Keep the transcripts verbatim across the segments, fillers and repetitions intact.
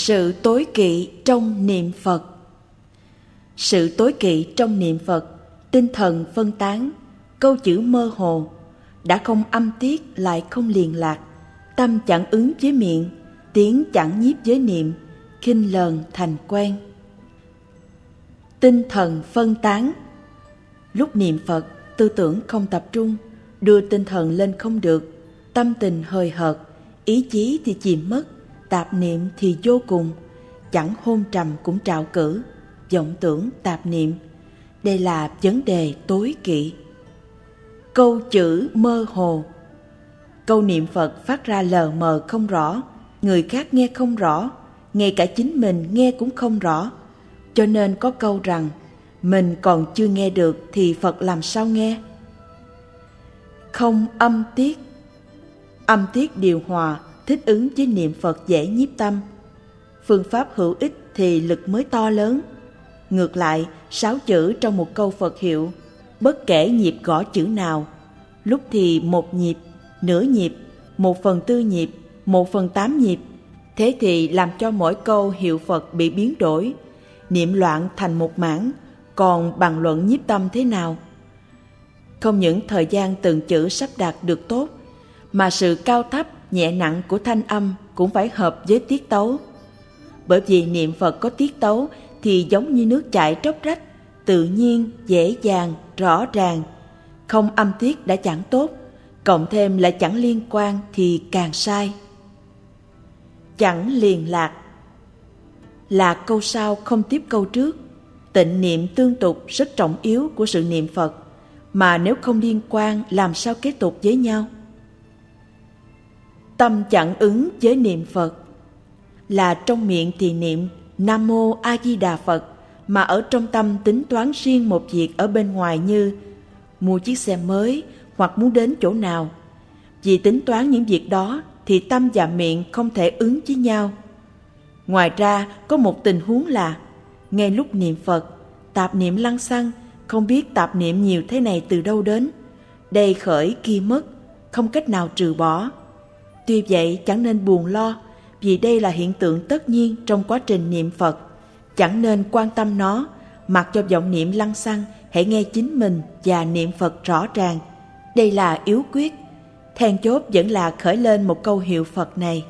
Sự tối kỵ trong niệm Phật. Sự tối kỵ trong niệm Phật, tinh thần phân tán, câu chữ mơ hồ, đã không âm tiết lại không liền lạc, tâm chẳng ứng với miệng, tiếng chẳng nhiếp với niệm, khinh lờn thành quen. Tinh thần phân tán. Lúc niệm Phật, tư tưởng không tập trung, đưa tinh thần lên không được, tâm tình hời hợt, ý chí thì chìm mất, tạp niệm thì vô cùng, chẳng hôn trầm cũng trạo cử, vọng tưởng tạp niệm. Đây là vấn đề tối kỵ. Câu chữ mơ hồ. Câu niệm Phật phát ra lờ mờ không rõ, người khác nghe không rõ, ngay cả chính mình nghe cũng không rõ. Cho nên có câu rằng, mình còn chưa nghe được thì Phật làm sao nghe? Không âm tiết. Âm tiết điều hòa, thích ứng với niệm Phật dễ nhiếp tâm. Phương pháp hữu ích thì lực mới to lớn. Ngược lại, sáu chữ trong một câu Phật hiệu, bất kể nhịp gõ chữ nào, lúc thì một nhịp, nửa nhịp, một phần tư nhịp, một phần tám nhịp, thế thì làm cho mỗi câu hiệu Phật bị biến đổi, niệm loạn thành một mảng, còn bàn luận nhiếp tâm thế nào? Không những thời gian từng chữ sắp đặt được tốt, mà sự cao thấp, nhẹ nặng của thanh âm cũng phải hợp với tiết tấu. Bởi vì niệm Phật có tiết tấu thì giống như nước chảy róc rách, tự nhiên, dễ dàng, rõ ràng. Không âm tiết đã chẳng tốt, cộng thêm lại chẳng liên quan thì càng sai. Chẳng liền lạc. Là câu sau không tiếp câu trước. Tịnh niệm tương tục rất trọng yếu của sự niệm Phật, mà nếu không liên quan làm sao kế tục với nhau? Tâm chẳng ứng với niệm Phật. Là trong miệng thì niệm Nam Mô A Di Đà Phật, mà ở trong tâm tính toán riêng một việc ở bên ngoài như mua chiếc xe mới hoặc muốn đến chỗ nào. Vì tính toán những việc đó thì tâm và miệng không thể ứng với nhau. Ngoài ra có một tình huống là ngay lúc niệm Phật, tạp niệm lăng xăng, không biết tạp niệm nhiều thế này từ đâu đến. Đây khởi kia mất, không cách nào trừ bỏ. Tuy vậy chẳng nên buồn lo, vì đây là hiện tượng tất nhiên trong quá trình niệm Phật. Chẳng nên quan tâm nó, mặc cho vọng niệm lăng xăng, hãy nghe chính mình và niệm Phật rõ ràng. Đây là yếu quyết. Then chốt vẫn là khởi lên một câu hiệu Phật này.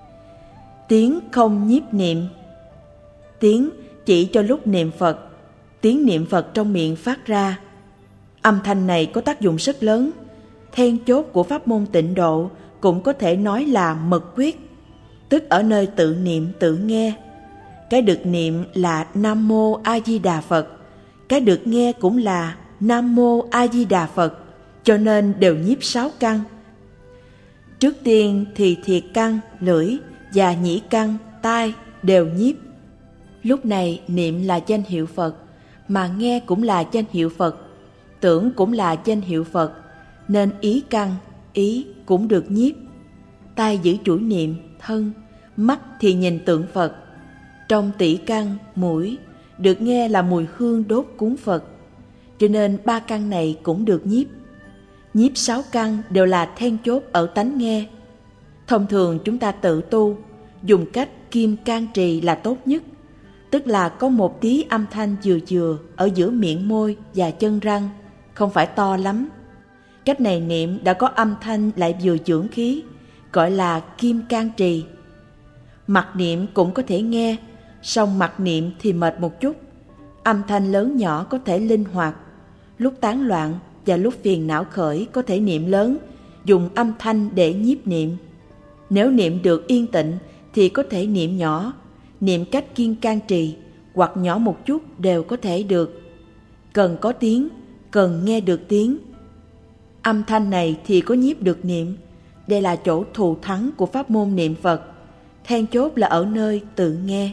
Tiếng không nhiếp niệm. Tiếng chỉ cho lúc niệm Phật. Tiếng niệm Phật trong miệng phát ra. Âm thanh này có tác dụng rất lớn. Then chốt của pháp môn tịnh độ cũng có thể nói là mật quyết, tức ở nơi tự niệm tự nghe. Cái được niệm là Nam Mô A Di Đà Phật, cái được nghe cũng là Nam Mô A Di Đà Phật, cho nên đều nhiếp sáu căn. Trước tiên thì thiệt căn, lưỡi và nhĩ căn, tai đều nhiếp. Lúc này niệm là danh hiệu Phật, mà nghe cũng là danh hiệu Phật, tưởng cũng là danh hiệu Phật, nên ý căn, ý cũng được nhiếp. Tai giữ chuỗi niệm, thân, mắt thì nhìn tượng Phật. Trong tỷ căn, mũi, được nghe là mùi hương đốt cúng Phật, cho nên ba căn này cũng được nhiếp. Nhiếp sáu căn đều là then chốt ở tánh nghe. Thông thường chúng ta tự tu, dùng cách kim can trì là tốt nhất, tức là có một tí âm thanh vừa vừa ở giữa miệng môi và chân răng, không phải to lắm. Cách này niệm đã có âm thanh lại vừa dưỡng khí, gọi là kim can trì. Mặt niệm cũng có thể nghe, song mặt niệm thì mệt một chút. Âm thanh lớn nhỏ có thể linh hoạt, lúc tán loạn và lúc phiền não khởi có thể niệm lớn, dùng âm thanh để nhiếp niệm. Nếu niệm được yên tịnh thì có thể niệm nhỏ, niệm cách kiên can trì, hoặc nhỏ một chút đều có thể được. Cần có tiếng, cần nghe được tiếng. Âm thanh này thì có nhiếp được niệm. Đây là chỗ thù thắng của pháp môn niệm Phật. Then chốt là ở nơi tự nghe.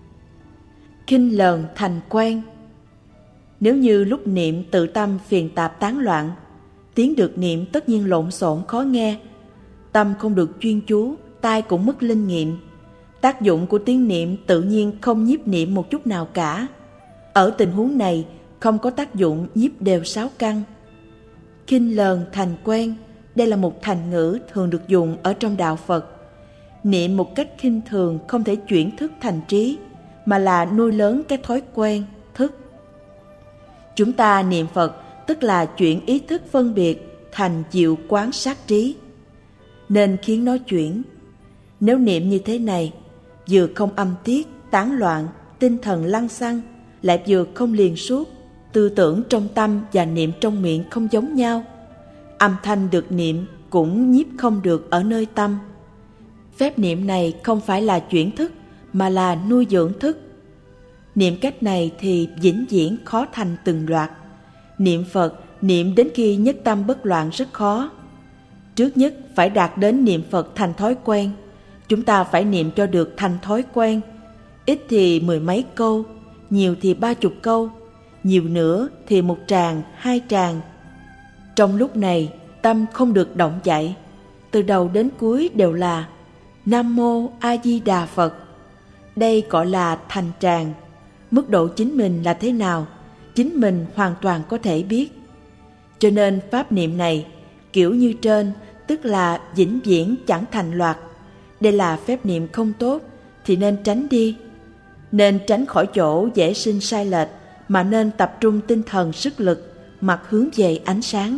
Khinh lờn thành quen. Nếu như lúc niệm tự tâm phiền tạp tán loạn, tiếng được niệm tất nhiên lộn xộn khó nghe. Tâm không được chuyên chú, tai cũng mất linh nghiệm. Tác dụng của tiếng niệm tự nhiên không nhiếp niệm một chút nào cả. Ở tình huống này không có tác dụng nhiếp đều sáu căn. Khinh lờn thành quen, đây là một thành ngữ thường được dùng ở trong đạo Phật. Niệm một cách khinh thường không thể chuyển thức thành trí, mà là nuôi lớn cái thói quen, thức. Chúng ta niệm Phật tức là chuyển ý thức phân biệt thành diệu quán sát trí, nên khiến nó chuyển. Nếu niệm như thế này, vừa không âm tiết, tán loạn, tinh thần lăng xăng, lại vừa không liền suốt, tư tưởng trong tâm và niệm trong miệng không giống nhau. Âm thanh được niệm cũng nhiếp không được ở nơi tâm. Phép niệm này không phải là chuyển thức, mà là nuôi dưỡng thức. Niệm cách này thì vĩnh viễn khó thành từng loạt. Niệm Phật, niệm đến khi nhất tâm bất loạn rất khó. Trước nhất phải đạt đến niệm Phật thành thói quen. Chúng ta phải niệm cho được thành thói quen. Ít thì mười mấy câu, nhiều thì ba chục câu, nhiều nữa thì một tràng, hai tràng. Trong lúc này, tâm không được động chạy. Từ đầu đến cuối đều là Nam Mô A Di Đà Phật. Đây gọi là thành tràng. Mức độ chính mình là thế nào, chính mình hoàn toàn có thể biết. Cho nên pháp niệm này, kiểu như trên, tức là vĩnh viễn chẳng thành loạt. Đây là phép niệm không tốt, thì nên tránh đi. Nên tránh khỏi chỗ dễ sinh sai lệch, mà nên tập trung tinh thần sức lực, mặt hướng về ánh sáng.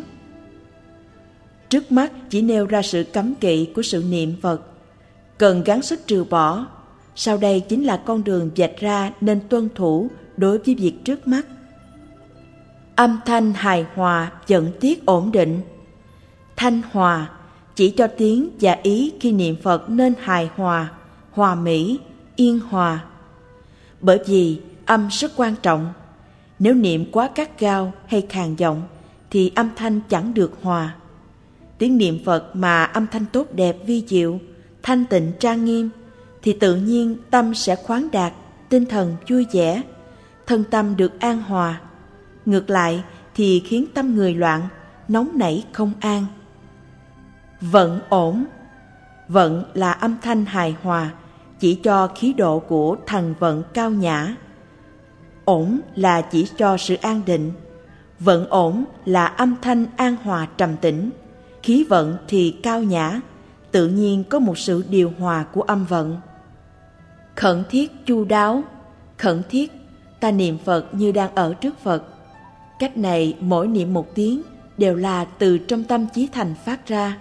Trước mắt chỉ nêu ra sự cấm kỵ của sự niệm Phật, cần gắng sức trừ bỏ. Sau đây chính là con đường vạch ra nên tuân thủ đối với việc trước mắt. Âm thanh hài hòa, dẫn tiết ổn định. Thanh hòa chỉ cho tiếng và ý khi niệm Phật nên hài hòa, hòa mỹ, yên hòa. Bởi vì âm rất quan trọng. Nếu niệm quá gắt gao hay khàn giọng thì âm thanh chẳng được hòa. Tiếng niệm Phật mà âm thanh tốt đẹp vi diệu, thanh tịnh trang nghiêm, thì tự nhiên tâm sẽ khoáng đạt, tinh thần vui vẻ, thân tâm được an hòa. Ngược lại thì khiến tâm người loạn, nóng nảy không an. Vận ổn. Vận là âm thanh hài hòa, chỉ cho khí độ của thần vận cao nhã. Ổn là chỉ cho sự an định. Vận ổn là âm thanh an hòa trầm tĩnh. Khí vận thì cao nhã, tự nhiên có một sự điều hòa của âm vận. Khẩn thiết chu đáo. Khẩn thiết, ta niệm Phật như đang ở trước Phật. Cách này mỗi niệm một tiếng đều là từ trong tâm chí thành phát ra.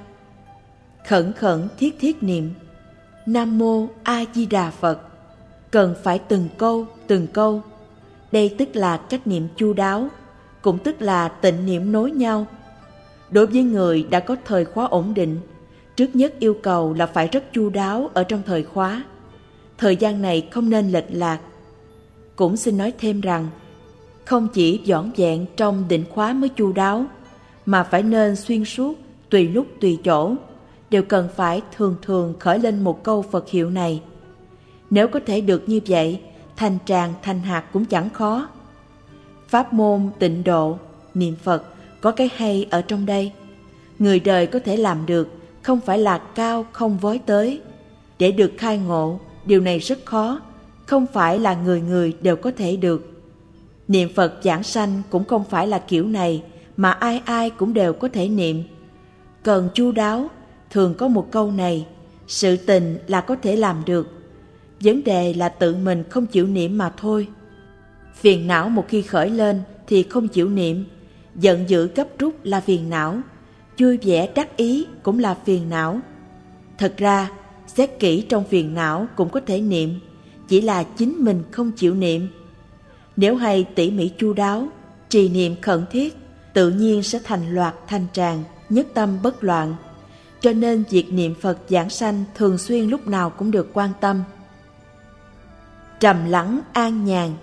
Khẩn khẩn thiết thiết niệm Nam Mô A Di Đà Phật, cần phải từng câu từng câu. Đây tức là cách niệm chu đáo, cũng tức là tịnh niệm nối nhau. Đối với người đã có thời khóa ổn định, trước nhất yêu cầu là phải rất chu đáo ở trong thời khóa. Thời gian này không nên lệch lạc. Cũng xin nói thêm rằng, không chỉ vỏn vẹn trong định khóa mới chu đáo, mà phải nên xuyên suốt, tùy lúc tùy chỗ, đều cần phải thường thường khởi lên một câu Phật hiệu này. Nếu có thể được như vậy, thành tràng thành hạt cũng chẳng khó. Pháp môn tịnh độ, niệm Phật có cái hay ở trong đây. Người đời có thể làm được, không phải là cao không vói tới. Để được khai ngộ, điều này rất khó, không phải là người người đều có thể được. Niệm Phật giảng sanh cũng không phải là kiểu này, mà ai ai cũng đều có thể niệm. Cần chu đáo, thường có một câu này, sự tình là có thể làm được. Vấn đề là tự mình không chịu niệm mà thôi. Phiền não một khi khởi lên thì không chịu niệm, giận dữ gấp rút là phiền não, vui vẻ đắc ý cũng là phiền não. Thật ra, xét kỹ trong phiền não cũng có thể niệm, chỉ là chính mình không chịu niệm. Nếu hay tỉ mỉ chu đáo, trì niệm khẩn thiết, tự nhiên sẽ thành loạt thành tràng, nhất tâm bất loạn. Cho nên việc niệm Phật giảng sanh thường xuyên lúc nào cũng được quan tâm. Trầm lắng an nhàn.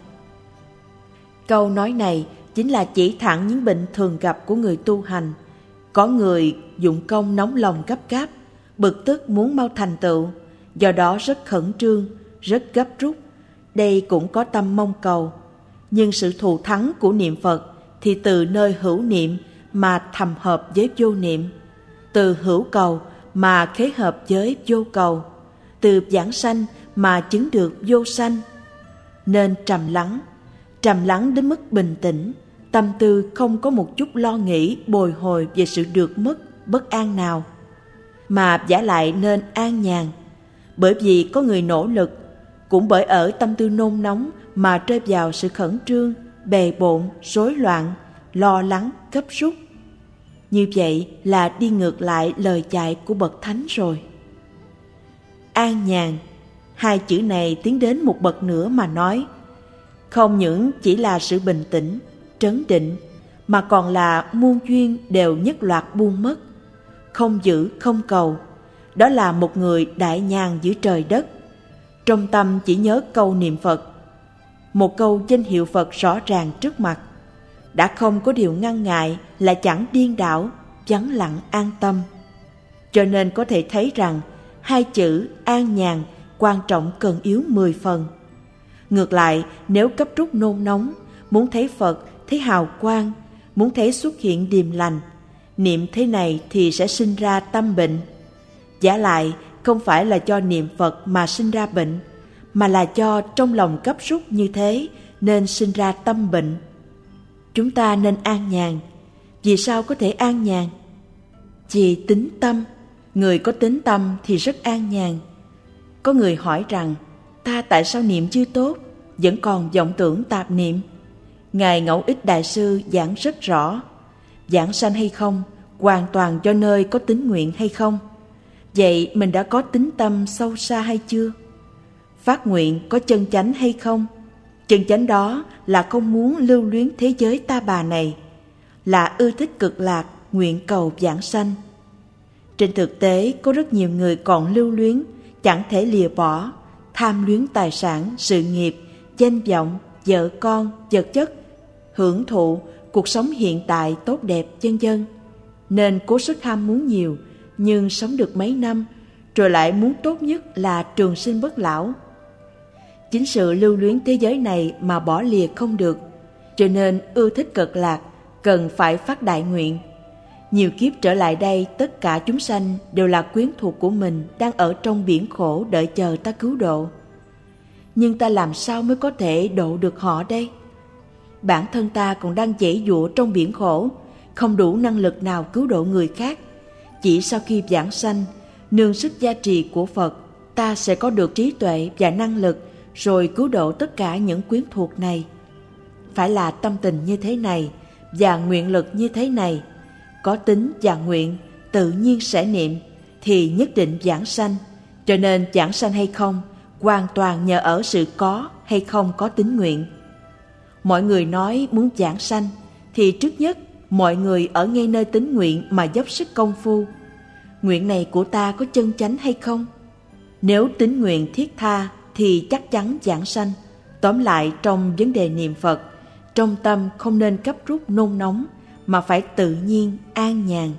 Câu nói này chính là chỉ thẳng những bệnh thường gặp của người tu hành. Có người dụng công nóng lòng gấp gáp, bực tức muốn mau thành tựu, do đó rất khẩn trương, rất gấp rút. Đây cũng có tâm mong cầu. Nhưng sự thù thắng của niệm Phật thì từ nơi hữu niệm mà thầm hợp với vô niệm, từ hữu cầu mà khế hợp với vô cầu, từ giảng sanh mà chứng được vô sanh. Nên trầm lắng, trầm lắng đến mức bình tĩnh, tâm tư không có một chút lo nghĩ bồi hồi về sự được mất, bất an nào, mà vả lại nên an nhàn. bởi vì có người nỗ lực, cũng bởi ở tâm tư nôn nóng mà rơi vào sự khẩn trương, bề bộn, rối loạn, lo lắng, gấp rút. Như vậy là đi ngược lại lời dạy của bậc thánh rồi. An nhàn, hai chữ này tiến đến một bậc nữa mà nói, không những chỉ là sự bình tĩnh, trấn định, mà còn là muôn duyên đều nhất loạt buông mất, không giữ, không cầu. Đó là một người đại nhàn giữa trời đất, trong tâm chỉ nhớ câu niệm Phật, một câu danh hiệu Phật rõ ràng trước mặt, đã không có điều ngăn ngại, là chẳng điên đảo, vắng lặng an tâm. Cho nên có thể thấy rằng hai chữ an nhàn quan trọng cần yếu mười phần. Ngược lại, nếu cấp rút nôn nóng, muốn thấy Phật, thấy hào quang, muốn thấy xuất hiện điềm lành, niệm thế này thì sẽ sinh ra tâm bệnh. Giả lại, không phải là do niệm Phật mà sinh ra bệnh, mà là do trong lòng cấp rút như thế nên sinh ra tâm bệnh. Chúng ta nên an nhàn. Vì sao có thể an nhàn? Vì tính tâm. Người có tính tâm thì rất an nhàn. Có người hỏi rằng, ta tại sao niệm chưa tốt, vẫn còn vọng tưởng tạp niệm? Ngài Ngẫu Ích Đại Sư giảng rất rõ, giảng sanh hay không, hoàn toàn do nơi có tín nguyện hay không. Vậy mình đã có tính tâm sâu xa hay chưa? Phát nguyện có chân chánh hay không? Chân chánh đó là không muốn lưu luyến thế giới ta bà này, là ưa thích cực lạc, nguyện cầu vãng sanh. Trên thực tế, có rất nhiều người còn lưu luyến, chẳng thể lìa bỏ, tham luyến tài sản, sự nghiệp, danh vọng, vợ con, vật chất, hưởng thụ, cuộc sống hiện tại tốt đẹp, vân vân. Nên cố sức ham muốn nhiều, nhưng sống được mấy năm, rồi lại muốn tốt nhất là trường sinh bất lão. Chính sự lưu luyến thế giới này mà bỏ lìa không được, cho nên ưa thích cực lạc, cần phải phát đại nguyện. Nhiều kiếp trở lại đây, tất cả chúng sanh đều là quyến thuộc của mình, đang ở trong biển khổ đợi chờ ta cứu độ. Nhưng ta làm sao mới có thể độ được họ đây? Bản thân ta còn đang giãy giụa trong biển khổ, không đủ năng lực nào cứu độ người khác. Chỉ sau khi vãng sanh, nương sức gia trì của Phật, ta sẽ có được trí tuệ và năng lực, rồi cứu độ tất cả những quyến thuộc này. Phải là tâm tình như thế này và nguyện lực như thế này, có tính và nguyện, tự nhiên sẽ niệm, thì nhất định vãng sanh. Cho nên vãng sanh hay không, hoàn toàn nhờ ở sự có hay không có tín nguyện. Mọi người nói muốn vãng sanh, thì trước nhất mọi người ở ngay nơi tín nguyện mà dốc sức công phu. Nguyện này của ta có chân chánh hay không? Nếu tín nguyện thiết tha thì chắc chắn vãng sanh. Tóm lại, trong vấn đề niệm Phật, trong tâm không nên cấp rút nôn nóng, mà phải tự nhiên, an nhàn.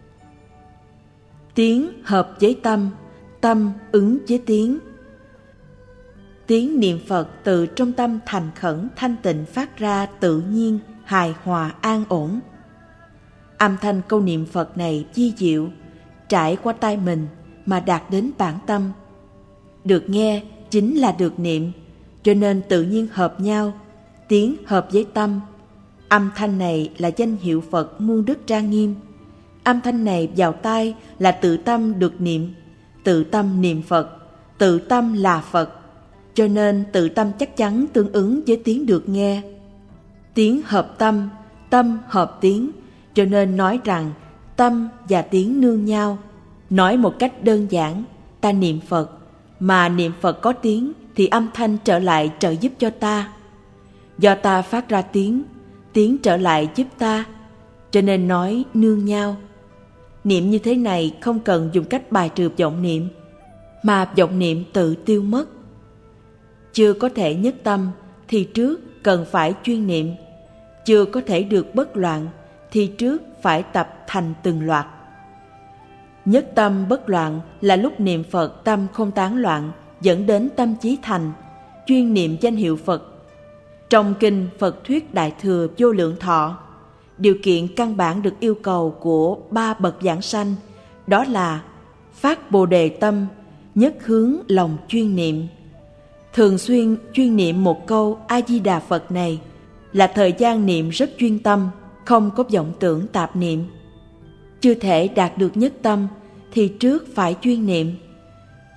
Tiếng hợp với tâm, tâm ứng với tiếng. Tiếng niệm Phật từ trong tâm thành khẩn thanh tịnh phát ra tự nhiên, hài hòa, an ổn. Âm thanh câu niệm Phật này vi diệu, trải qua tai mình mà đạt đến bản tâm. Được nghe chính là được niệm, cho nên tự nhiên hợp nhau, tiếng hợp với tâm. Âm thanh này là danh hiệu Phật muôn đức trang nghiêm. Âm thanh này vào tai là tự tâm được niệm, tự tâm niệm Phật, tự tâm là Phật. Cho nên tự tâm chắc chắn tương ứng với tiếng được nghe. Tiếng hợp tâm, tâm hợp tiếng, cho nên nói rằng tâm và tiếng nương nhau. Nói một cách đơn giản, ta niệm Phật, mà niệm Phật có tiếng thì âm thanh trở lại trợ giúp cho ta. Do ta phát ra tiếng, tiếng trở lại giúp ta, cho nên nói nương nhau. Niệm như thế này không cần dùng cách bài trừ vọng niệm, mà vọng niệm tự tiêu mất. Chưa có thể nhất tâm thì trước cần phải chuyên niệm, chưa có thể được bất loạn thì trước phải tập thành từng loạt. Nhất tâm bất loạn là lúc niệm Phật tâm không tán loạn, dẫn đến tâm chí thành, chuyên niệm danh hiệu Phật. Trong kinh Phật thuyết Đại Thừa Vô Lượng Thọ, điều kiện căn bản được yêu cầu của ba bậc vãng sanh, đó là phát Bồ Đề tâm, nhất hướng lòng chuyên niệm. Thường xuyên chuyên niệm một câu A-di-đà Phật này là thời gian niệm rất chuyên tâm, không có vọng tưởng tạp niệm. Chưa thể đạt được nhất tâm thì trước phải chuyên niệm.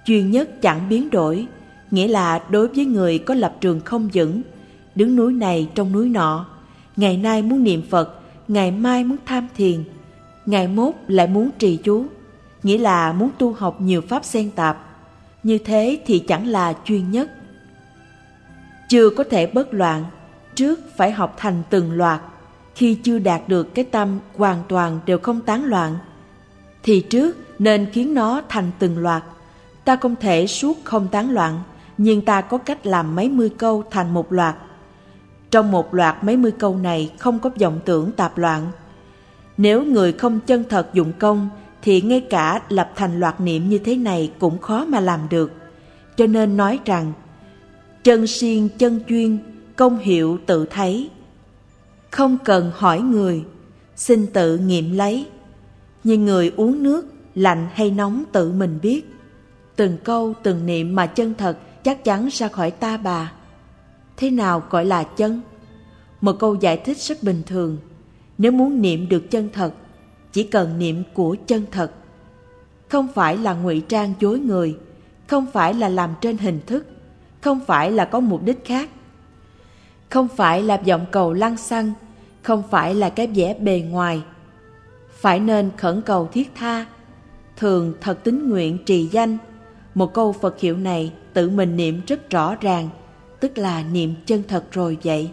Chuyên nhất chẳng biến đổi, nghĩa là đối với người có lập trường không vững, đứng núi này trong núi nọ, ngày nay muốn niệm Phật, ngày mai muốn tham thiền, ngày mốt lại muốn trì chú, nghĩa là muốn tu học nhiều pháp xen tạp. Như thế thì chẳng là chuyên nhất. Chưa có thể bất loạn, trước phải học thành từng loạt. Khi chưa đạt được cái tâm hoàn toàn đều không tán loạn, thì trước nên khiến nó thành từng loạt. Ta không thể suốt không tán loạn, nhưng ta có cách làm mấy mươi câu thành một loạt. Trong một loạt mấy mươi câu này không có vọng tưởng tạp loạn. Nếu người không chân thật dụng công, thì ngay cả lập thành loạt niệm như thế này cũng khó mà làm được. Cho nên nói rằng, chân siêng chân chuyên, công hiệu tự thấy. Không cần hỏi người, xin tự nghiệm lấy. Như người uống nước, lạnh hay nóng tự mình biết. Từng câu từng niệm mà chân thật chắc chắn ra khỏi ta bà. Thế nào gọi là chân? Một câu giải thích rất bình thường. Nếu muốn niệm được chân thật, chỉ cần niệm của chân thật. Không phải là ngụy trang dối người, không phải là làm trên hình thức, không phải là có mục đích khác, không phải là vọng cầu lăng xăng, không phải là cái vẻ bề ngoài. Phải nên khẩn cầu thiết tha, thường thật tín nguyện trì danh. Một câu Phật hiệu này tự mình niệm rất rõ ràng, tức là niệm chân thật rồi vậy.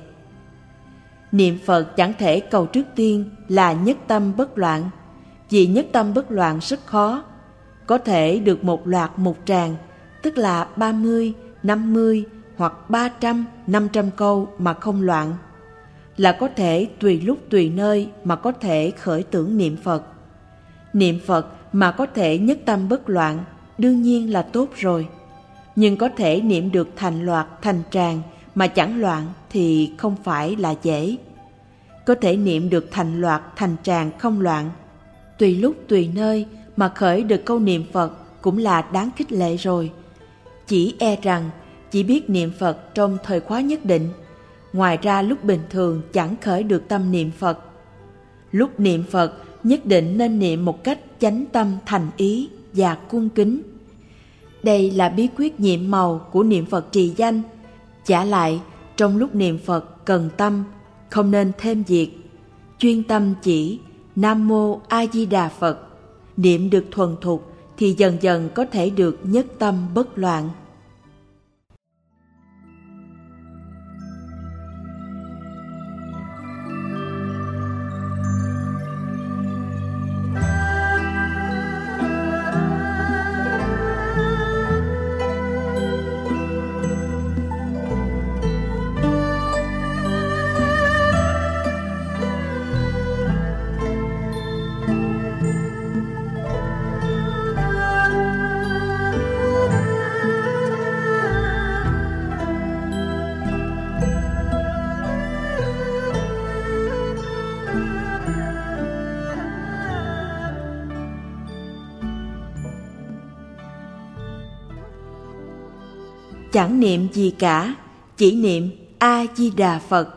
Niệm Phật chẳng thể cầu trước tiên là nhất tâm bất loạn, vì nhất tâm bất loạn rất khó. Có thể được một loạt một tràng, tức là ba mươi, năm mươi hoặc ba trăm, năm trăm câu mà không loạn. Là có thể tùy lúc tùy nơi mà có thể khởi tưởng niệm Phật. Niệm Phật mà có thể nhất tâm bất loạn, đương nhiên là tốt rồi. Nhưng có thể niệm được thành loạt thành tràng mà chẳng loạn thì không phải là dễ. Có thể niệm được thành loạt thành tràng không loạn, tùy lúc tùy nơi mà khởi được câu niệm Phật cũng là đáng khích lệ rồi. Chỉ e rằng chỉ biết niệm Phật trong thời khóa nhất định, ngoài ra lúc bình thường chẳng khởi được tâm niệm Phật. Lúc niệm Phật nhất định nên niệm một cách chánh tâm thành ý và cung kính. Đây là bí quyết nhiệm màu của niệm Phật trì danh. Chả lại, trong lúc niệm Phật cần tâm, không nên thêm việc. Chuyên tâm chỉ Nam Mô A Di Đà Phật. Niệm được thuần thục thì dần dần có thể được nhất tâm bất loạn. Chẳng niệm gì cả, chỉ niệm A-di-đà Phật.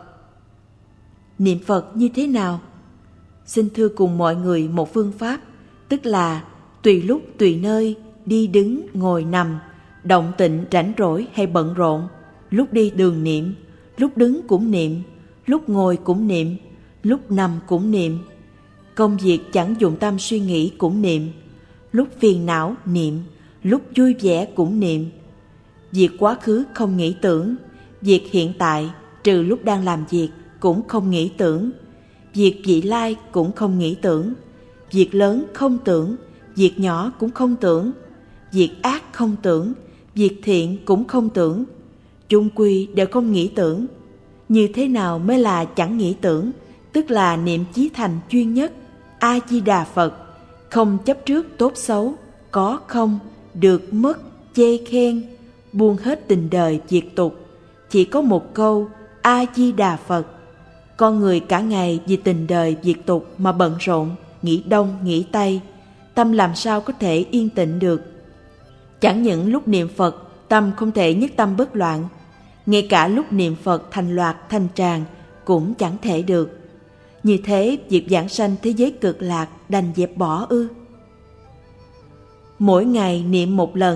Niệm Phật như thế nào? Xin thưa cùng mọi người một phương pháp, tức là tùy lúc tùy nơi, đi đứng, ngồi nằm, động tịnh rảnh rỗi hay bận rộn, lúc đi đường niệm, lúc đứng cũng niệm, lúc ngồi cũng niệm, lúc nằm cũng niệm, công việc chẳng dụng tâm suy nghĩ cũng niệm, lúc phiền não niệm, lúc vui vẻ cũng niệm. Việc quá khứ không nghĩ tưởng, việc hiện tại trừ lúc đang làm việc cũng không nghĩ tưởng, việc vị lai cũng không nghĩ tưởng, việc lớn không tưởng, việc nhỏ cũng không tưởng, việc ác không tưởng, việc thiện cũng không tưởng, chung quy đều không nghĩ tưởng. Như thế nào mới là chẳng nghĩ tưởng? Tức là niệm chí thành chuyên nhất, A-di-đà Phật, không chấp trước tốt xấu, có không, được mất, chê khen, buông hết tình đời diệt tục, chỉ có một câu A-di-đà Phật. Con người cả ngày vì tình đời diệt tục mà bận rộn, nghĩ đông nghĩ tây, tâm làm sao có thể yên tĩnh được. Chẳng những lúc niệm Phật tâm không thể nhất tâm bất loạn, ngay cả lúc niệm Phật thành loạt thành tràng cũng chẳng thể được. Như thế việc giảng sanh thế giới cực lạc đành dẹp bỏ ư? Mỗi ngày niệm một lần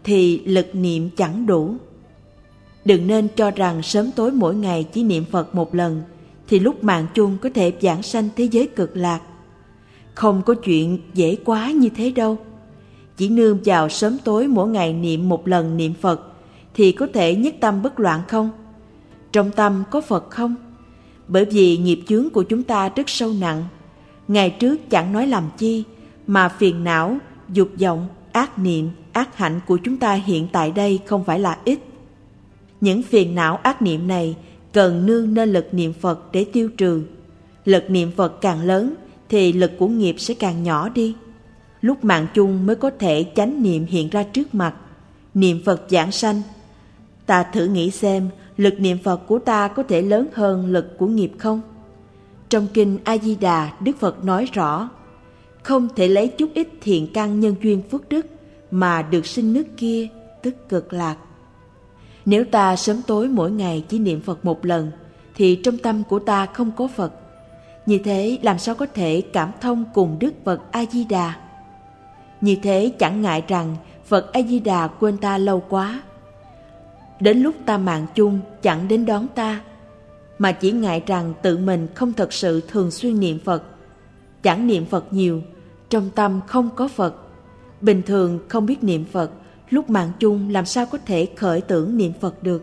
thì lực niệm chẳng đủ. Đừng nên cho rằng sớm tối mỗi ngày chỉ niệm Phật một lần thì lúc mạng chung có thể vãng sanh thế giới cực lạc. Không có chuyện dễ quá như thế đâu. Chỉ nương vào sớm tối mỗi ngày niệm một lần niệm Phật thì có thể nhất tâm bất loạn không? Trong tâm có Phật không? Bởi vì nghiệp chướng của chúng ta rất sâu nặng. Ngày trước chẳng nói làm chi, mà phiền não, dục vọng, ác niệm, ác hạnh của chúng ta hiện tại đây không phải là ít. Những phiền não ác niệm này cần nương nên lực niệm Phật để tiêu trừ. Lực niệm Phật càng lớn thì lực của nghiệp sẽ càng nhỏ đi. Lúc mạng chung mới có thể chánh niệm hiện ra trước mặt, niệm Phật vãng sanh. Ta thử nghĩ xem, lực niệm Phật của ta có thể lớn hơn lực của nghiệp không? Trong kinh A Di Đà, Đức Phật nói rõ, không thể lấy chút ít thiện căn nhân duyên phước đức mà được sinh nước kia, tức cực lạc. Nếu ta sớm tối mỗi ngày chỉ niệm Phật một lần, thì trong tâm của ta không có Phật. Như thế làm sao có thể cảm thông cùng Đức Phật A Di Đà? Như thế chẳng ngại rằng Phật A Di Đà quên ta lâu quá. Đến lúc ta mạng chung chẳng đến đón ta, mà chỉ ngại rằng tự mình không thật sự thường xuyên niệm Phật. Chẳng niệm Phật nhiều, trong tâm không có Phật. Bình thường không biết niệm Phật, lúc mạng chung làm sao có thể khởi tưởng niệm Phật được?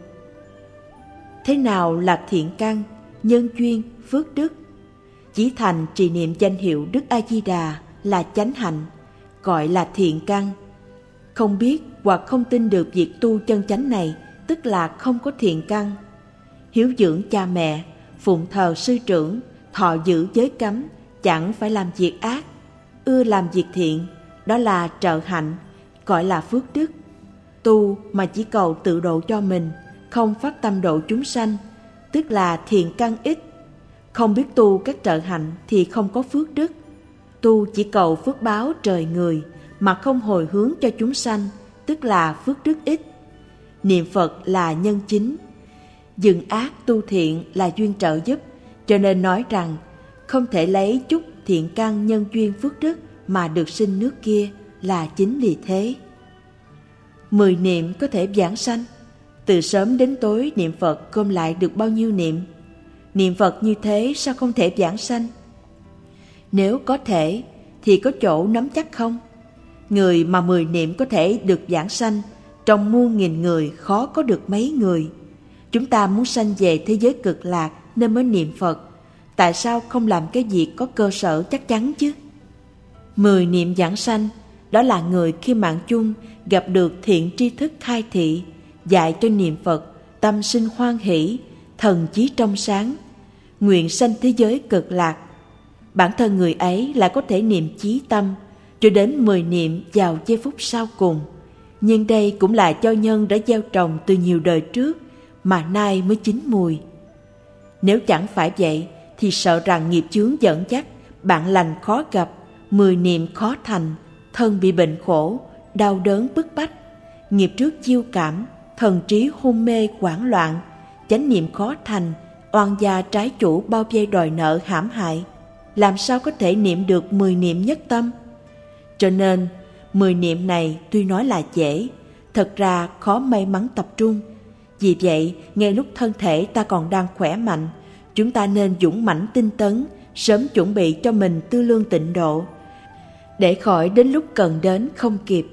Thế nào là thiện căn, nhân duyên, phước đức? Chỉ thành trì niệm danh hiệu Đức A Di Đà là chánh hạnh, gọi là thiện căn. Không biết hoặc không tin được việc tu chân chánh này, tức là không có thiện căn. Hiếu dưỡng cha mẹ, phụng thờ sư trưởng, thọ giữ giới cấm, chẳng phải làm việc ác, ưa làm việc thiện, đó là trợ hạnh, gọi là phước đức. Tu mà chỉ cầu tự độ cho mình, không phát tâm độ chúng sanh, tức là thiện căn ít. Không biết tu các trợ hạnh thì không có phước đức. Tu chỉ cầu phước báo trời người mà không hồi hướng cho chúng sanh, tức là phước đức ít. Niệm Phật là nhân chính, dừng ác tu thiện là duyên trợ giúp, cho nên nói rằng không thể lấy chút thiện căn nhân duyên phước đức mà được sinh nước kia là chính vì thế. Mười niệm có thể vãng sanh. Từ sớm đến tối niệm Phật gom lại được bao nhiêu niệm? Niệm Phật như thế sao không thể vãng sanh? Nếu có thể thì có chỗ nắm chắc không? Người mà mười niệm có thể được vãng sanh, trong muôn nghìn người khó có được mấy người. Chúng ta muốn sanh về thế giới cực lạc nên mới niệm Phật. Tại sao không làm cái việc có cơ sở chắc chắn chứ? Mười niệm vãng sanh, đó là người khi mạng chung gặp được thiện tri thức khai thị, dạy cho niệm Phật, tâm sinh hoan hỷ, thần trí trong sáng, nguyện sanh thế giới cực lạc. Bản thân người ấy lại có thể niệm chí tâm cho đến mười niệm vào giây phút sau cùng. Nhưng đây cũng là cho nhân đã gieo trồng từ nhiều đời trước mà nay mới chín mùi. Nếu chẳng phải vậy thì sợ rằng nghiệp chướng dẫn dắt, bạn lành khó gặp, mười niệm khó thành, thân bị bệnh khổ, đau đớn bức bách, nghiệp trước chiêu cảm, thần trí hôn mê hoảng loạn, chánh niệm khó thành, oan gia trái chủ bao vây đòi nợ hãm hại. Làm sao có thể niệm được mười niệm nhất tâm? Cho nên mười niệm này tuy nói là dễ, thật ra khó may mắn tập trung. Vì vậy, ngay lúc thân thể ta còn đang khỏe mạnh, chúng ta nên dũng mãnh tinh tấn, sớm chuẩn bị cho mình tư lương tịnh độ, để khỏi đến lúc cần đến không kịp.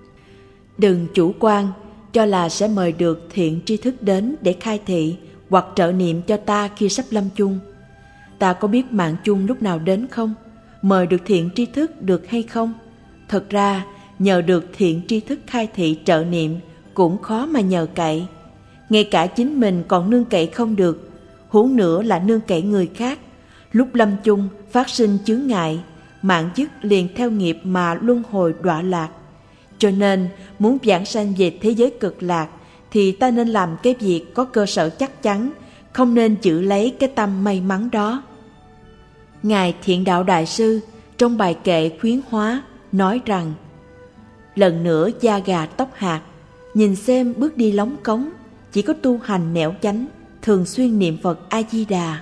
Đừng chủ quan, cho là sẽ mời được thiện tri thức đến để khai thị hoặc trợ niệm cho ta khi sắp lâm chung. Ta có biết mạng chung lúc nào đến không? Mời được thiện tri thức được hay không? Thật ra, nhờ được thiện tri thức khai thị trợ niệm cũng khó mà nhờ cậy. Ngay cả chính mình còn nương cậy không được, huống nữa là nương cậy người khác. Lúc lâm chung phát sinh chướng ngại, mạng dứt liền theo nghiệp mà luân hồi đọa lạc. Cho nên, muốn vãng sanh về thế giới cực lạc thì ta nên làm cái việc có cơ sở chắc chắn, không nên giữ lấy cái tâm may mắn đó. Ngài Thiện Đạo Đại Sư trong bài kệ khuyến hóa nói rằng: lần nữa da gà tóc hạt, nhìn xem bước đi lóng cống, chỉ có tu hành nẻo chánh, thường xuyên niệm Phật A Di Đà.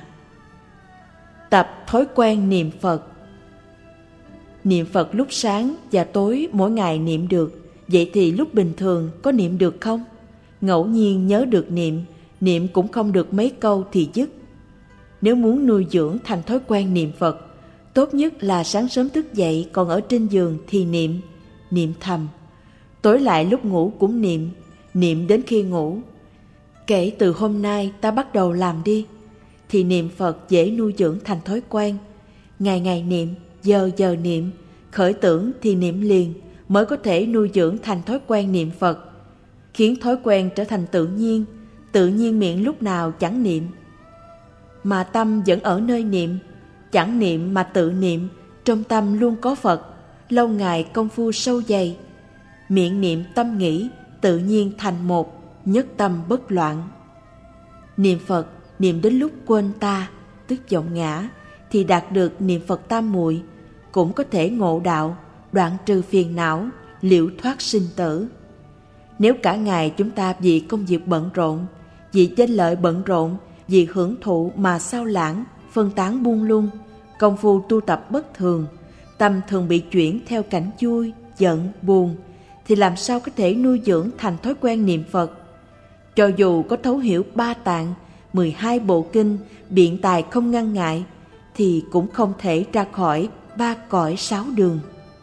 Tập thói quen niệm Phật. Niệm Phật lúc sáng và tối mỗi ngày niệm được Vậy thì lúc bình thường có niệm được không? Ngẫu nhiên nhớ được niệm, niệm cũng không được mấy câu thì dứt. Nếu muốn nuôi dưỡng thành thói quen niệm Phật, tốt nhất là sáng sớm thức dậy còn ở trên giường thì niệm, niệm thầm. Tối lại lúc ngủ cũng niệm, niệm đến khi ngủ. Kể từ hôm nay ta bắt đầu làm đi, thì niệm Phật dễ nuôi dưỡng thành thói quen. Ngày ngày niệm, giờ giờ niệm, khởi tưởng thì niệm liền mới có thể nuôi dưỡng thành thói quen niệm Phật, khiến thói quen trở thành tự nhiên, tự nhiên miệng lúc nào chẳng niệm. Mà tâm vẫn ở nơi niệm, chẳng niệm mà tự niệm, trong tâm luôn có Phật, lâu ngày công phu sâu dày. Miệng niệm tâm nghĩ, tự nhiên thành một, nhất tâm bất loạn. Niệm Phật, niệm đến lúc quên ta, tức vọng ngã, thì đạt được niệm Phật tam muội, cũng có thể ngộ đạo, đoạn trừ phiền não, liễu thoát sinh tử. Nếu cả ngày chúng ta vì công việc bận rộn, vì danh lợi bận rộn, vì hưởng thụ mà sao lãng, phân tán buông lung, công phu tu tập bất thường, tâm thường bị chuyển theo cảnh vui, giận, buồn, thì làm sao có thể nuôi dưỡng thành thói quen niệm Phật? Cho dù có thấu hiểu ba tạng, mười hai bộ kinh, biện tài không ngăn ngại, thì cũng không thể ra khỏi ba cõi sáu đường.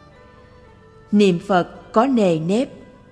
Niệm Phật có nề nếp.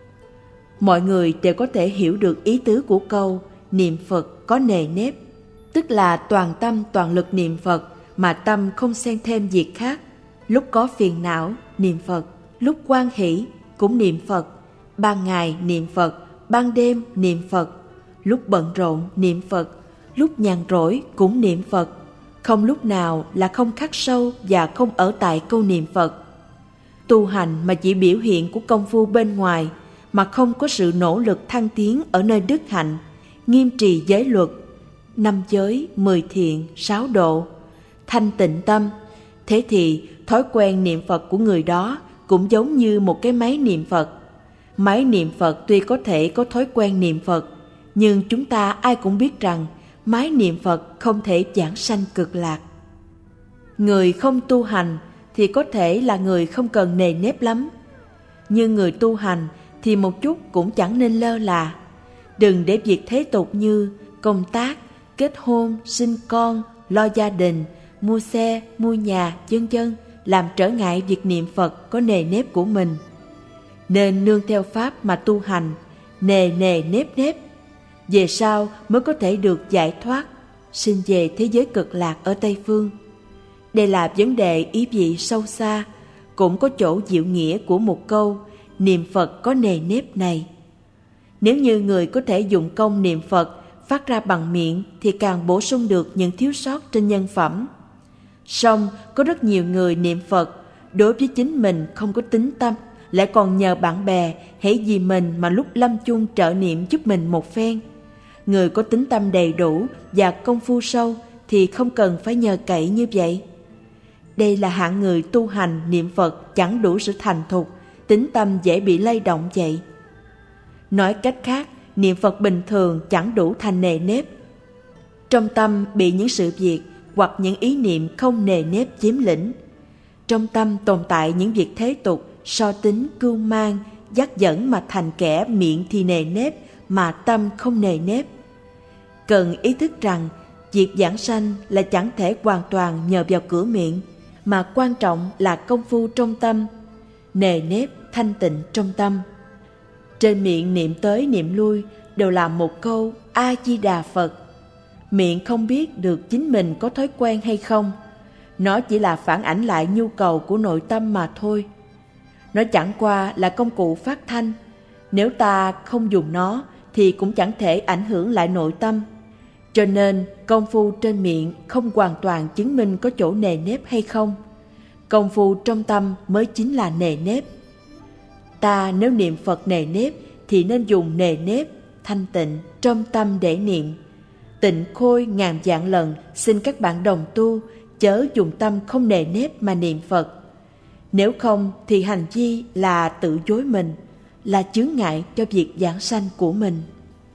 Mọi người đều có thể hiểu được ý tứ của câu niệm Phật có nề nếp, tức là toàn tâm toàn lực niệm Phật mà tâm không xen thêm việc khác. Lúc có phiền não niệm Phật, lúc hoan hỷ cũng niệm Phật, ban ngày niệm Phật, ban đêm niệm Phật, lúc bận rộn niệm Phật, lúc nhàn rỗi cũng niệm Phật, không lúc nào là không khắc sâu và không ở tại câu niệm Phật. Tu hành mà chỉ biểu hiện của công phu bên ngoài, mà không có sự nỗ lực thăng tiến ở nơi đức hạnh, nghiêm trì giới luật, năm giới, mười thiện, sáu độ, thanh tịnh tâm, thế thì thói quen niệm Phật của người đó cũng giống như một cái máy niệm Phật. Máy niệm Phật tuy có thể có thói quen niệm Phật, nhưng chúng ta ai cũng biết rằng máy niệm Phật không thể giảng sanh cực lạc. Người không tu hành thì có thể là người không cần nề nếp lắm, nhưng người tu hành thì một chút cũng chẳng nên lơ là. Đừng để việc thế tục như công tác, kết hôn, sinh con, lo gia đình, mua xe, mua nhà, vân vân làm trở ngại việc niệm Phật có nề nếp của mình. Nên nương theo Pháp mà tu hành, nề nề nếp nếp, về sau mới có thể được giải thoát, sinh về thế giới cực lạc ở Tây Phương. Đây là vấn đề ý vị sâu xa, cũng có chỗ diệu nghĩa của một câu niệm Phật có nề nếp này. Nếu như người có thể dụng công niệm Phật phát ra bằng miệng thì càng bổ sung được những thiếu sót trên nhân phẩm. Song có rất nhiều người niệm Phật đối với chính mình không có tín tâm, lại còn nhờ bạn bè hễ vì mình mà lúc lâm chung trợ niệm giúp mình một phen. Người có tín tâm đầy đủ và công phu sâu thì không cần phải nhờ cậy như vậy. Đây là hạng người tu hành niệm Phật chẳng đủ sự thành thục, tín tâm dễ bị lay động vậy. Nói cách khác, niệm Phật bình thường chẳng đủ thành nề nếp. Trong tâm bị những sự việc hoặc những ý niệm không nề nếp chiếm lĩnh. Trong tâm tồn tại những việc thế tục, so tính, cưu mang, dắt dẫn mà thành kẻ miệng thì nề nếp mà tâm không nề nếp. Cần ý thức rằng việc giảng sanh là chẳng thể hoàn toàn nhờ vào cửa miệng, mà quan trọng là công phu trong tâm, nề nếp thanh tịnh trong tâm. Trên miệng niệm tới niệm lui đều là một câu A-di-đà Phật. Miệng không biết được chính mình có thói quen hay không. Nó chỉ là phản ảnh lại nhu cầu của nội tâm mà thôi. Nó chẳng qua là công cụ phát thanh. Nếu ta không dùng nó thì cũng chẳng thể ảnh hưởng lại nội tâm. Cho nên công phu trên miệng không hoàn toàn chứng minh có chỗ nề nếp hay không. Công phu trong tâm mới chính là nề nếp. Ta nếu niệm Phật nề nếp thì nên dùng nề nếp, thanh tịnh trong tâm để niệm. Tịnh khôi ngàn vạn lần xin các bạn đồng tu chớ dùng tâm không nề nếp mà niệm Phật. Nếu không thì hành vi là tự dối mình, là chướng ngại cho việc giảng sanh của mình.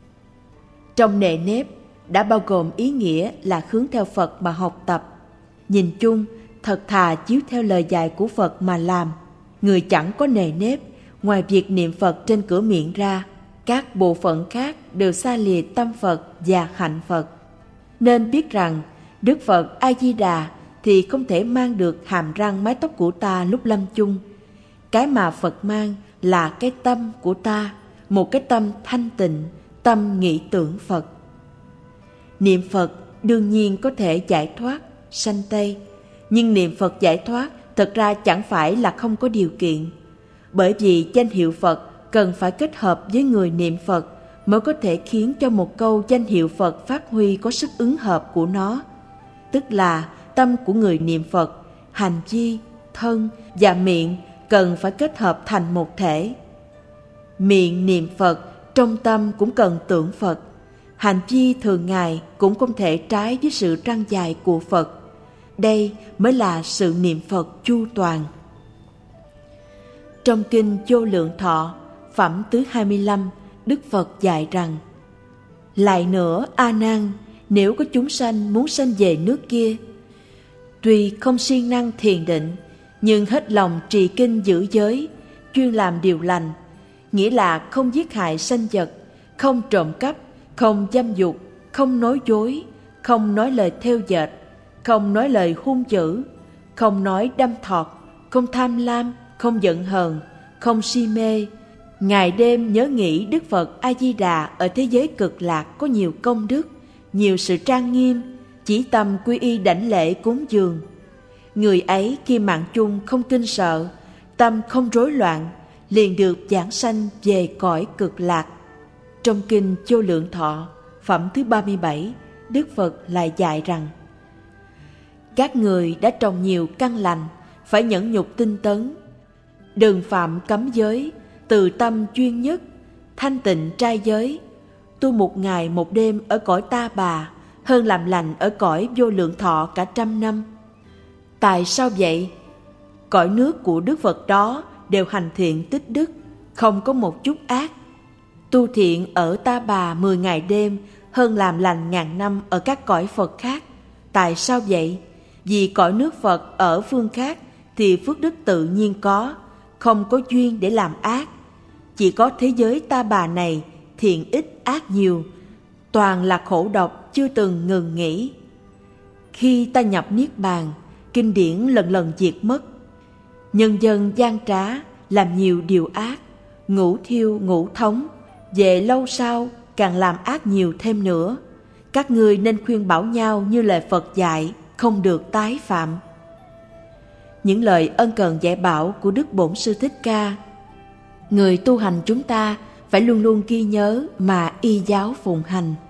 Trong nề nếp đã bao gồm ý nghĩa là hướng theo Phật mà học tập. Nhìn chung, thật thà chiếu theo lời dạy của Phật mà làm. Người chẳng có nề nếp, ngoài việc niệm Phật trên cửa miệng ra, các bộ phận khác đều xa lìa tâm Phật và hạnh Phật. Nên biết rằng Đức Phật A-di-đà thì không thể mang được hàm răng mái tóc của ta lúc lâm chung. Cái mà Phật mang là cái tâm của ta, một cái tâm thanh tịnh, tâm nghĩ tưởng Phật. Niệm Phật đương nhiên có thể giải thoát, sanh Tây, nhưng niệm Phật giải thoát thật ra chẳng phải là không có điều kiện. Bởi vì danh hiệu Phật cần phải kết hợp với người niệm Phật mới có thể khiến cho một câu danh hiệu Phật phát huy có sức ứng hợp của nó. Tức là tâm của người niệm Phật, hành vi, thân và miệng cần phải kết hợp thành một thể. Miệng niệm Phật, trong tâm cũng cần tưởng Phật. Hành vi thường ngày cũng không thể trái với sự răn dạy của Phật. Đây mới là sự niệm Phật chu toàn. Trong kinh Vô Lượng Thọ, phẩm thứ hai mươi lăm, Đức Phật dạy rằng: lại nữa A Nan, nếu có chúng sanh muốn sanh về nước kia, tuy không siêng năng thiền định, nhưng hết lòng trì kinh giữ giới, chuyên làm điều lành, nghĩa là không giết hại sanh vật, không trộm cắp, không dâm dục, không nói dối, không nói lời thêu dệt, không nói lời hung dữ, không nói đâm thọt, không tham lam, không giận hờn, không si mê, ngày đêm nhớ nghĩ Đức Phật A-di-đà ở thế giới cực lạc có nhiều công đức, nhiều sự trang nghiêm, chỉ tâm quy y đảnh lễ cúng dường. Người ấy khi mạng chung không kinh sợ, tâm không rối loạn, liền được giảng sanh về cõi cực lạc. Trong kinh Vô Lượng Thọ, phẩm thứ ba mươi bảy, Đức Phật lại dạy rằng: các người đã trồng nhiều căn lành, phải nhẫn nhục tinh tấn, đừng phạm cấm giới, từ tâm chuyên nhất, thanh tịnh trai giới, tu một ngày một đêm ở cõi Ta Bà, hơn làm lành ở cõi Vô Lượng Thọ cả trăm năm. Tại sao vậy? Cõi nước của Đức Phật đó đều hành thiện tích đức, không có một chút ác. Tu thiện ở Ta Bà mười ngày đêm hơn làm lành ngàn năm ở các cõi Phật khác. Tại sao vậy? Vì cõi nước Phật ở phương khác thì phước đức tự nhiên có, không có duyên để làm ác. Chỉ có thế giới Ta Bà này thiện ít ác nhiều, toàn là khổ độc chưa từng ngừng nghỉ. Khi ta nhập Niết Bàn, kinh điển lần lần diệt mất. Nhân dân gian trá, làm nhiều điều ác, ngủ thiêu ngủ thống, về lâu sau càng làm ác nhiều thêm nữa. Các ngươi nên khuyên bảo nhau như lời Phật dạy, không được tái phạm. Những lời ân cần dạy bảo của Đức Bổn Sư Thích Ca, người tu hành chúng ta phải luôn luôn ghi nhớ mà y giáo phụng hành.